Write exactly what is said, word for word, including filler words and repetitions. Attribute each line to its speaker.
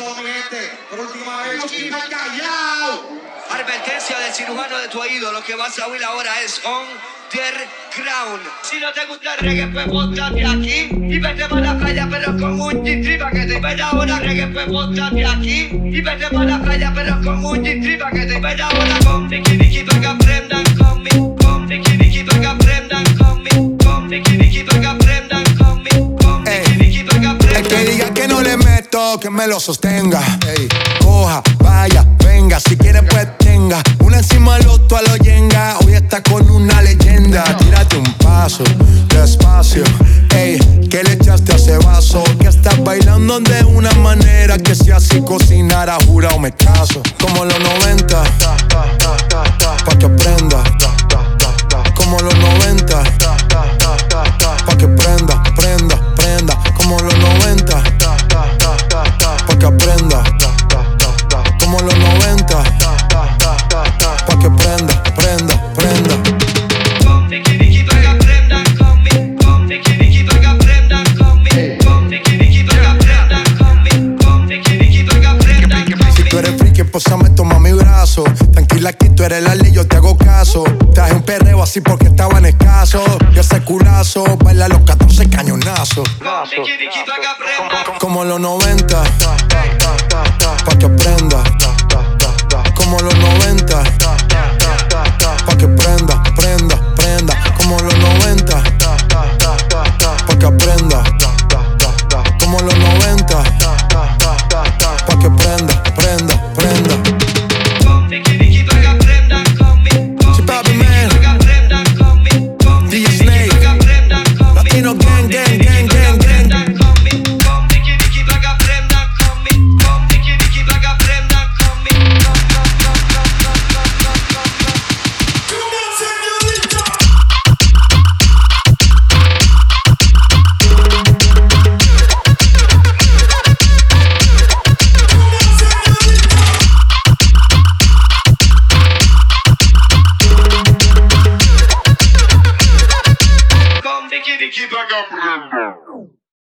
Speaker 1: todo, mi gente. Por última vez, Chucky Callao.
Speaker 2: Advertencia del cirujano de tu oído. Lo que vas a oír ahora es underground. Si no te gusta el reggae, pues bótate aquí y vete para la playa, pero con un G-Tree pa' que te vea ahora. Reggae, pues bótate aquí y vete para la playa, pero con un G-Tree pa' que te vea ahora. Con Nicky Nicky pa' que aprendan conmigo. Con Nicky Nicky pa' que aprendan conmigo. Con Nicky Nicky pa' que aprendan conmigo. Con Nicky Nicky pa' que aprendan.
Speaker 3: El que diga que no le meto, que me lo sostenga. Ey, coja, vaya, venga, si quiere pues tenga. Una encima del otro a lo yenga. Hoy está con una leyenda. Tírate un paso, despacio. Ey, ¿qué le echaste a ese vaso? Que estás bailando de una manera que si así cocinara, jurado me caso. Como los noventa, pa' que aprenda. Como los noventa, pa' que prenda, prenda, prenda. Como los noventa, pa' que aprenda. Como los noventa, pa' que prenda, prenda, prenda.
Speaker 2: Con Nicky Nicky pa' que aprendan conmigo. Con Nicky Nicky pa' que aprendan conmigo. Con Nicky Nicky pa' que aprendan conmigo. Con Nicky Nicky pa' que aprendan conmigo.
Speaker 3: Si tú eres friki, posame, toma mi brazo. Tranquila, aquí tú eres la ley, yo te hago caso. Traje un perreo así porque estaban escasos. Y ese culazo baila los catorce cañonazos.
Speaker 2: Con Nicky Nicky pa' que aprendan.
Speaker 3: Como los noventa, pa' que aprenda. Como los noventa, pa' que prenda, prenda, prenda. Como los noventa, pa' que aprenda. Como los noventa, pa' que prenda, prenda, prenda.
Speaker 2: Con Nicky Nicky pa' que aprendan conmigo. Con
Speaker 3: Sí, papi,
Speaker 2: Nicky Nicky
Speaker 3: man.
Speaker 2: pa' que aprendan conmigo. Con
Speaker 3: D J
Speaker 2: Nicky Nicky pa' que aprendan conmigo.
Speaker 3: Latino gang, gang, gang, gang, gang.
Speaker 2: Con Nicky Nicky pa' que aprendan conmigo. Con Nicky Nicky pa' que aprendan conmigo. Con Nicky Nicky pa' que aprendan.